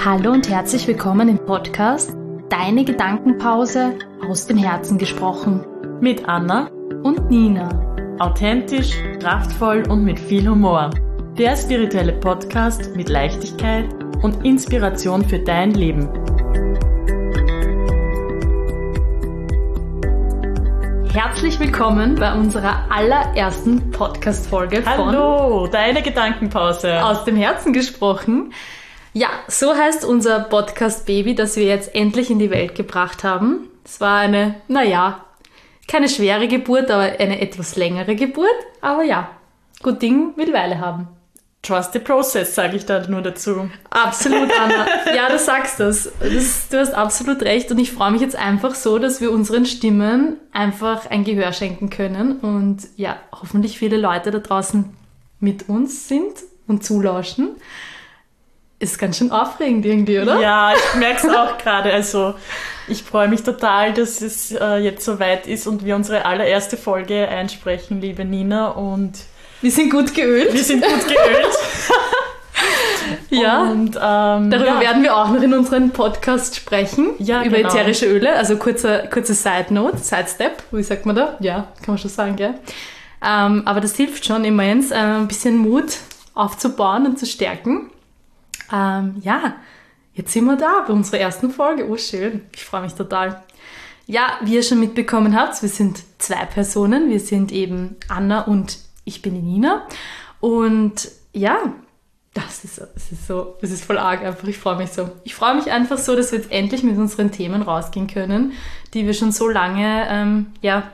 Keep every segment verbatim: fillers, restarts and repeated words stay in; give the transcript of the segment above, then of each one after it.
Hallo und herzlich willkommen im Podcast Deine Gedankenpause aus dem Herzen gesprochen. Mit Anna Und Nina. Authentisch, kraftvoll und mit viel Humor. Der spirituelle Podcast mit Leichtigkeit und Inspiration für dein Leben. Herzlich willkommen bei unserer allerersten Podcast-Folge von Hallo, deine Gedankenpause. Aus dem Herzen gesprochen. Ja, so heißt unser Podcast-Baby, das wir jetzt endlich in die Welt gebracht haben. Es war eine, naja, keine schwere Geburt, aber eine etwas längere Geburt. Aber ja, gut Ding will Weile haben. Trust the process, sage ich da nur dazu. Absolut, Anna. Ja, du sagst das. das. Du hast absolut recht und ich freue mich jetzt einfach so, dass wir unseren Stimmen einfach ein Gehör schenken können und ja, hoffentlich viele Leute da draußen mit uns sind und zulauschen. Ist ganz schön aufregend irgendwie, oder? Ja, ich merke es auch gerade. Also ich freue mich total, dass es äh, jetzt soweit ist und wir unsere allererste Folge einsprechen, liebe Nina. Und wir sind gut geölt. Wir sind gut geölt. Ja, und, ähm, darüber ja. werden wir auch noch in unserem Podcast sprechen, ja, über genau. ätherische Öle. Also kurze, kurze Side-Note, Side-Step, wie sagt man da? Ja, kann man schon sagen, gell? Ähm, aber das hilft schon immens, äh, ein bisschen Mut aufzubauen und zu stärken. Ähm, ja, jetzt sind wir da bei unserer ersten Folge. Oh, schön. Ich freue mich total. Ja, wie ihr schon mitbekommen habt, wir sind zwei Personen. Wir sind eben Anna und ich bin die Nina. Und ja, das ist, das ist so, das ist voll arg einfach. Ich freue mich so. Ich freue mich einfach so, dass wir jetzt endlich mit unseren Themen rausgehen können, die wir schon so lange, ähm, ja,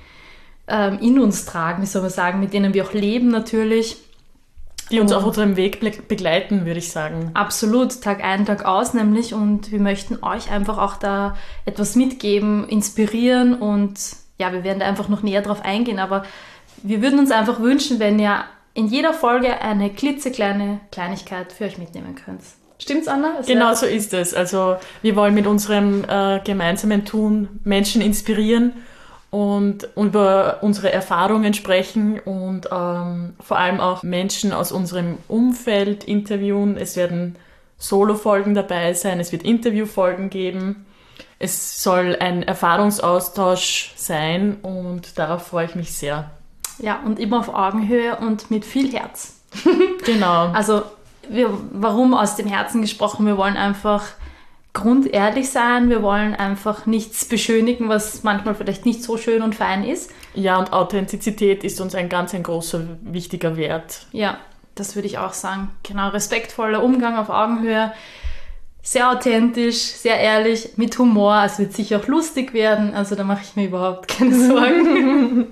ähm, in uns tragen, wie soll man sagen, mit denen wir auch leben natürlich. Die uns auf unserem Weg begleiten, würde ich sagen. Absolut, Tag ein, Tag aus nämlich. Und wir möchten euch einfach auch da etwas mitgeben, inspirieren. Und ja, wir werden da einfach noch näher drauf eingehen. Aber wir würden uns einfach wünschen, wenn ihr in jeder Folge eine klitzekleine Kleinigkeit für euch mitnehmen könnt. Stimmt's, Anna? Es genau so ist es. Also wir wollen mit unserem äh, gemeinsamen Tun Menschen inspirieren und über unsere Erfahrungen sprechen und ähm, vor allem auch Menschen aus unserem Umfeld interviewen. Es werden Solo-Folgen dabei sein, es wird Interviewfolgen geben. Es soll ein Erfahrungsaustausch sein und darauf freue ich mich sehr. Ja, und immer auf Augenhöhe und mit viel Herz. Genau. Also wir, warum aus dem Herzen gesprochen? Wir wollen einfach grundehrlich sein, wir wollen einfach nichts beschönigen, was manchmal vielleicht nicht so schön und fein ist. Ja, und Authentizität ist uns ein ganz ein großer, wichtiger Wert. Ja, das würde ich auch sagen. Genau, respektvoller Umgang auf Augenhöhe, sehr authentisch, sehr ehrlich, mit Humor. Es wird sicher auch lustig werden, also da mache ich mir überhaupt keine Sorgen.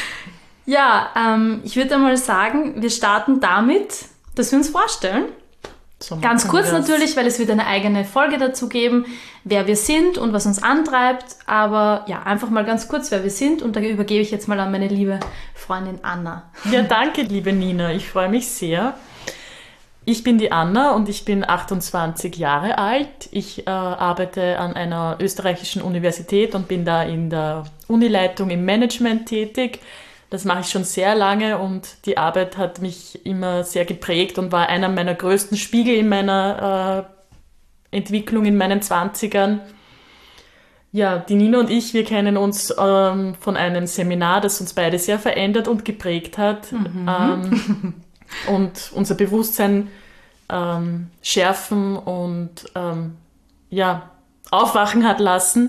Ja, ähm, ich würde einmal sagen, wir starten damit, dass wir uns vorstellen. So Ganz kurz natürlich, weil es wird eine eigene Folge dazu geben, wer wir sind und was uns antreibt. Aber ja, einfach mal ganz kurz, wer wir sind. Und da übergebe ich jetzt mal an meine liebe Freundin Anna. Ja, danke, liebe Nina. Ich freue mich sehr. Ich bin die Anna und ich bin achtundzwanzig Jahre alt. Ich äh, arbeite an einer österreichischen Universität und bin da in der Unileitung im Management tätig. Das mache ich schon sehr lange und die Arbeit hat mich immer sehr geprägt und war einer meiner größten Spiegel in meiner äh, Entwicklung in meinen Zwanzigern. Ja, die Nina und ich, wir kennen uns ähm, von einem Seminar, das uns beide sehr verändert und geprägt hat Mhm. ähm, und unser Bewusstsein ähm, schärfen und ähm, ja, aufwachen hat lassen.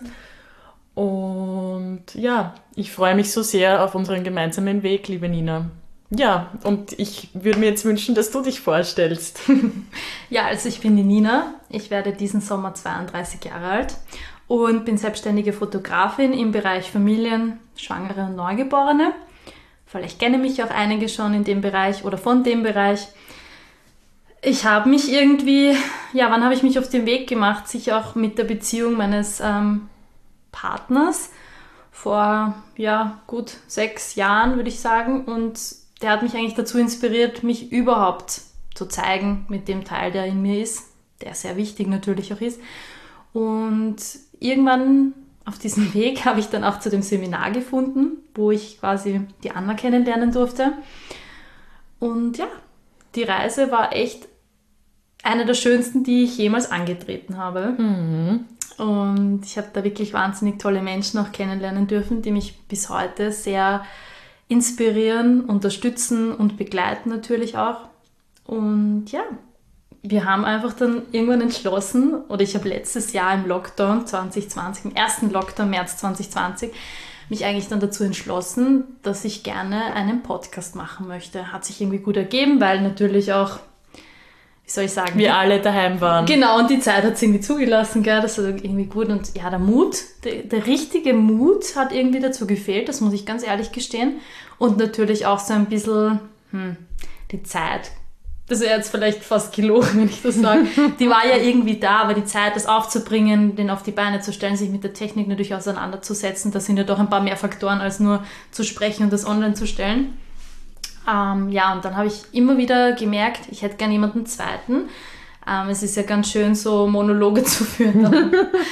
Und ja, ich freue mich so sehr auf unseren gemeinsamen Weg, liebe Nina. Ja, und ich würde mir jetzt wünschen, dass du dich vorstellst. Ja, also ich bin die Nina. Ich werde diesen Sommer zweiunddreißig Jahre alt und bin selbstständige Fotografin im Bereich Familien, Schwangere und Neugeborene. Vielleicht kennen mich auch einige schon in dem Bereich oder von dem Bereich. Ich habe mich irgendwie, ja, wann habe ich mich auf den Weg gemacht? Sicher auch mit der Beziehung meines ähm, Partners vor ja, gut sechs Jahren, würde ich sagen. Und der hat mich eigentlich dazu inspiriert, mich überhaupt zu zeigen mit dem Teil, der in mir ist, der sehr wichtig natürlich auch ist. Und irgendwann auf diesem Weg habe ich dann auch zu dem Seminar gefunden, wo ich quasi die Anna kennenlernen durfte. Und ja, die Reise war echt eine der schönsten, die ich jemals angetreten habe. Mhm. Und ich habe da wirklich wahnsinnig tolle Menschen auch kennenlernen dürfen, die mich bis heute sehr inspirieren, unterstützen und begleiten natürlich auch. Und ja, wir haben einfach dann irgendwann entschlossen, oder ich habe letztes Jahr im Lockdown zwanzig zwanzig, im ersten Lockdown März zwanzig zwanzig, mich eigentlich dann dazu entschlossen, dass ich gerne einen Podcast machen möchte. Hat sich irgendwie gut ergeben, weil natürlich auch, wie soll ich sagen? Wir alle daheim waren. Genau, und die Zeit hat es irgendwie zugelassen, gell? Das war irgendwie gut. Und ja, der Mut, der, der richtige Mut hat irgendwie dazu gefehlt, das muss ich ganz ehrlich gestehen. Und natürlich auch so ein bisschen hm, die Zeit. Das wäre jetzt vielleicht fast gelogen, wenn ich das sage. Die war ja irgendwie da, aber die Zeit, das aufzubringen, den auf die Beine zu stellen, sich mit der Technik natürlich auseinanderzusetzen, das sind ja doch ein paar mehr Faktoren, als nur zu sprechen und das online zu stellen. Ähm, ja, und dann habe ich immer wieder gemerkt, ich hätte gerne jemanden zweiten. Ähm, es ist ja ganz schön, so Monologe zu führen.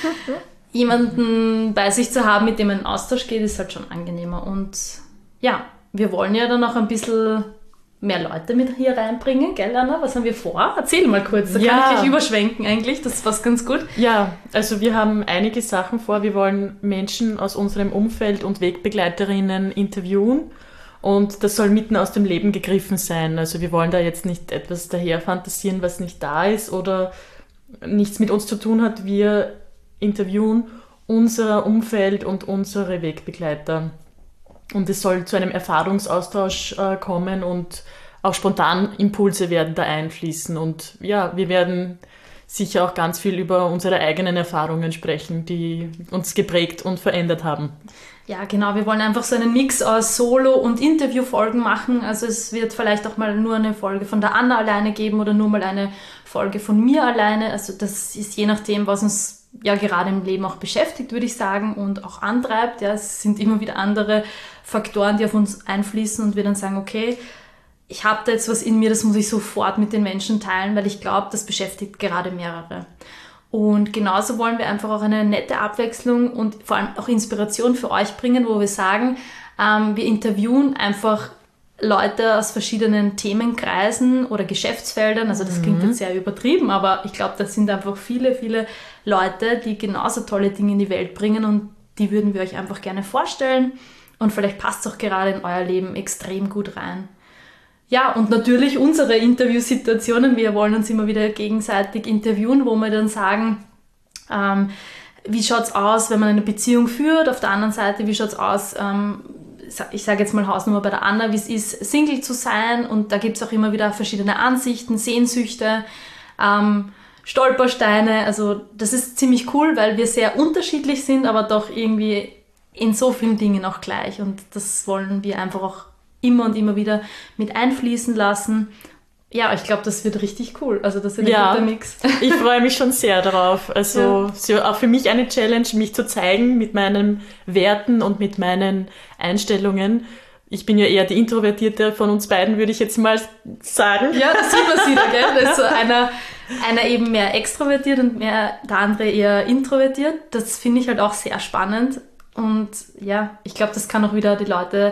Jemanden bei sich zu haben, mit dem man in Austausch geht, ist halt schon angenehmer. Und ja, wir wollen ja dann auch ein bisschen mehr Leute mit hier reinbringen, gell, Anna? Was haben wir vor? Erzähl mal kurz, da ja. kann ich gleich überschwenken eigentlich, das ist fast ganz gut. Ja, also wir haben einige Sachen vor. Wir wollen Menschen aus unserem Umfeld und Wegbegleiterinnen interviewen und das soll mitten aus dem Leben gegriffen sein. Also wir wollen da jetzt nicht etwas daher fantasieren, was nicht da ist oder nichts mit uns zu tun hat. Wir interviewen unser Umfeld und unsere Wegbegleiter. Und es soll zu einem Erfahrungsaustausch äh, kommen und auch spontan Impulse werden da einfließen. Und ja, wir werden sicher auch ganz viel über unsere eigenen Erfahrungen sprechen, die uns geprägt und verändert haben. Ja, genau. Wir wollen einfach so einen Mix aus Solo- und Interviewfolgen machen. Also es wird vielleicht auch mal nur eine Folge von der Anna alleine geben oder nur mal eine Folge von mir alleine. Also das ist je nachdem, was uns ja gerade im Leben auch beschäftigt, würde ich sagen, und auch antreibt. Ja, es sind immer wieder andere Faktoren, die auf uns einfließen und wir dann sagen, okay, ich habe da jetzt was in mir, das muss ich sofort mit den Menschen teilen, weil ich glaube, das beschäftigt gerade mehrere. Und genauso wollen wir einfach auch eine nette Abwechslung und vor allem auch Inspiration für euch bringen, wo wir sagen, ähm, wir interviewen einfach Leute aus verschiedenen Themenkreisen oder Geschäftsfeldern. Also das klingt jetzt sehr übertrieben, aber ich glaube, das sind einfach viele, viele Leute, die genauso tolle Dinge in die Welt bringen und die würden wir euch einfach gerne vorstellen. Und vielleicht passt es auch gerade in euer Leben extrem gut rein. Ja, und natürlich unsere Interviewsituationen. Wir wollen uns immer wieder gegenseitig interviewen, wo wir dann sagen, ähm, wie schaut es aus, wenn man eine Beziehung führt? Auf der anderen Seite, wie schaut es aus, ähm, ich sage jetzt mal Hausnummer bei der Anna, wie es ist, Single zu sein. Und da gibt es auch immer wieder verschiedene Ansichten, Sehnsüchte, ähm, Stolpersteine. Also das ist ziemlich cool, weil wir sehr unterschiedlich sind, aber doch irgendwie in so vielen Dingen auch gleich. Und das wollen wir einfach auch immer und immer wieder mit einfließen lassen. Ja, ich glaube, das wird richtig cool. Also das wird ein ja, guter Mix. Ich freue mich schon sehr darauf. Also ja. Auch für mich eine Challenge, mich zu zeigen mit meinen Werten und mit meinen Einstellungen. Ich bin ja eher die Introvertierte von uns beiden, würde ich jetzt mal sagen. Ja, das sieht man wieder, gell? Da ist so einer, einer eben mehr extrovertiert und mehr, der andere eher introvertiert. Das finde ich halt auch sehr spannend. Und ja, ich glaube, das kann auch wieder die Leute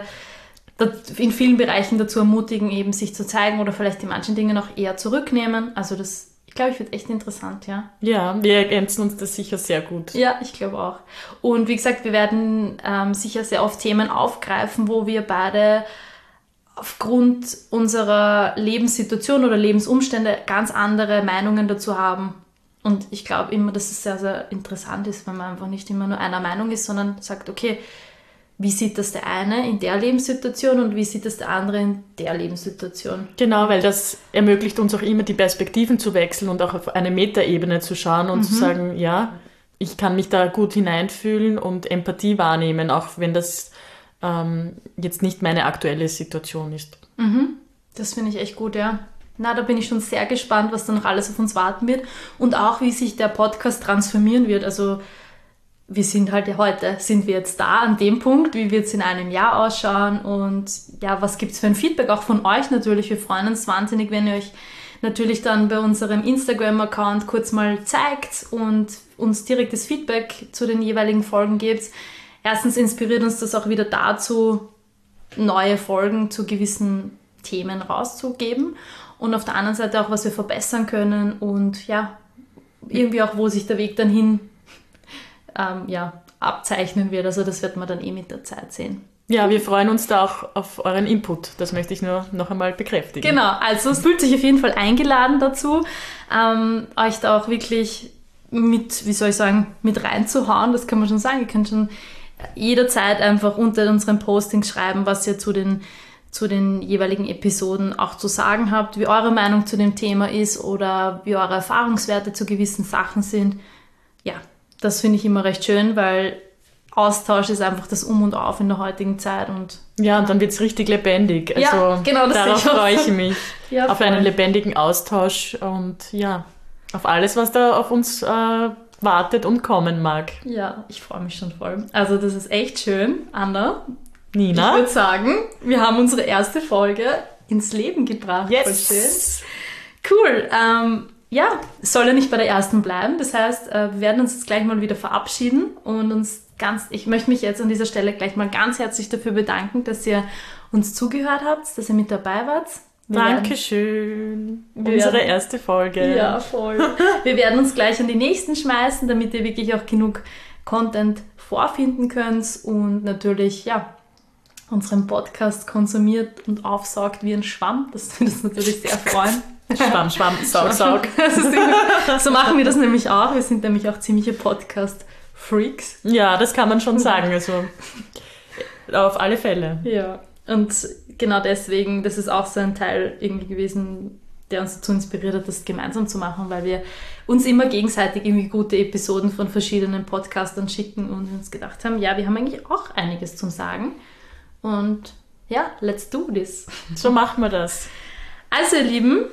in vielen Bereichen dazu ermutigen, eben sich zu zeigen oder vielleicht in manchen Dingen auch eher zurücknehmen. Also das, ich glaube, ich wird echt interessant, ja. Ja, wir ergänzen uns das sicher sehr gut. Ja, ich glaube auch. Und wie gesagt, wir werden ähm, sicher sehr oft Themen aufgreifen, wo wir beide aufgrund unserer Lebenssituation oder Lebensumstände ganz andere Meinungen dazu haben. Und ich glaube immer, dass es sehr, sehr interessant ist, wenn man einfach nicht immer nur einer Meinung ist, sondern sagt, okay, wie sieht das der eine in der Lebenssituation und wie sieht das der andere in der Lebenssituation? Genau, weil das ermöglicht uns auch immer die Perspektiven zu wechseln und auch auf eine Metaebene zu schauen und mhm. zu sagen, ja, ich kann mich da gut hineinfühlen und Empathie wahrnehmen, auch wenn das ähm, jetzt nicht meine aktuelle Situation ist. Mhm. Das finde ich echt gut, ja. Na, da bin ich schon sehr gespannt, was da noch alles auf uns warten wird und auch, wie sich der Podcast transformieren wird. Also wir sind halt ja heute, sind wir jetzt da an dem Punkt, wie wird es in einem Jahr ausschauen und ja, was gibt es für ein Feedback auch von euch natürlich. Wir freuen uns wahnsinnig, wenn ihr euch natürlich dann bei unserem Instagram-Account kurz mal zeigt und uns direktes Feedback zu den jeweiligen Folgen gebt. Erstens inspiriert uns das auch wieder dazu, neue Folgen zu gewissen Themen rauszugeben. und auf der anderen Seite auch, was wir verbessern können und ja, irgendwie auch, wo sich der Weg dann hin ähm, ja, abzeichnen wird. Also das wird man dann eh mit der Zeit sehen. Ja, wir freuen uns da auch auf euren Input. Das möchte ich nur noch einmal bekräftigen. Genau, also es fühlt sich auf jeden Fall eingeladen dazu, ähm, euch da auch wirklich mit, wie soll ich sagen, mit reinzuhauen. Das kann man schon sagen. Ihr könnt schon jederzeit einfach unter unseren Postings schreiben, was ihr zu den, zu den jeweiligen Episoden auch zu sagen habt, wie eure Meinung zu dem Thema ist oder wie eure Erfahrungswerte zu gewissen Sachen sind. Ja, das finde ich immer recht schön, weil Austausch ist einfach das Um und Auf in der heutigen Zeit. Und ja, und dann wird es richtig lebendig. Also ja, genau, das darauf ich freue ich mich. Ja, auf einen lebendigen Austausch und ja, auf alles, was da auf uns äh, wartet und kommen mag. Ja, ich freue mich schon voll. Also das ist echt schön. Anna, Nina, ich würde sagen, wir haben unsere erste Folge ins Leben gebracht. yes! Cool. Ähm, ja, es soll ja nicht bei der ersten bleiben. Das heißt, äh, wir werden uns jetzt gleich mal wieder verabschieden und uns ganz, ich möchte mich jetzt an dieser Stelle gleich mal ganz herzlich dafür bedanken, dass ihr uns zugehört habt, dass ihr mit dabei wart. Wir Dankeschön. werden, Unsere werden, erste Folge. Ja, voll. Wir werden uns gleich an die nächsten schmeißen, damit ihr wirklich auch genug Content vorfinden könnt und natürlich, ja, unseren Podcast konsumiert und aufsaugt wie ein Schwamm. Das würde uns natürlich sehr freuen. Schwamm, Schwamm, Saug, Saug. So machen wir das nämlich auch. Wir sind nämlich auch ziemliche Podcast-Freaks. Ja, das kann man schon sagen. Also auf alle Fälle. Ja, und genau deswegen, das ist auch so ein Teil irgendwie gewesen, der uns dazu inspiriert hat, das gemeinsam zu machen, weil wir uns immer gegenseitig irgendwie gute Episoden von verschiedenen Podcastern schicken und uns gedacht haben, ja, wir haben eigentlich auch einiges zum Sagen. Und ja, let's do this. So machen wir das. Also ihr Lieben,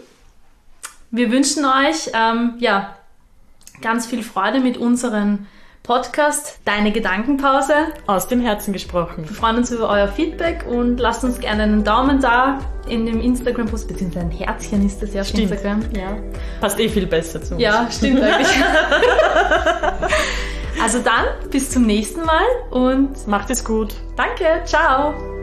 wir wünschen euch ähm, ja, ganz viel Freude mit unserem Podcast Deine Gedankenpause. Aus dem Herzen gesprochen. Wir freuen uns über euer Feedback und lasst uns gerne einen Daumen da in dem Instagram-Post, beziehungsweise ein Herzchen ist das ja auf Stimmt. Instagram. Ja. Passt eh viel besser zu uns. Ja, stimmt eigentlich. Also dann, bis zum nächsten Mal und macht es gut. danke, ciao.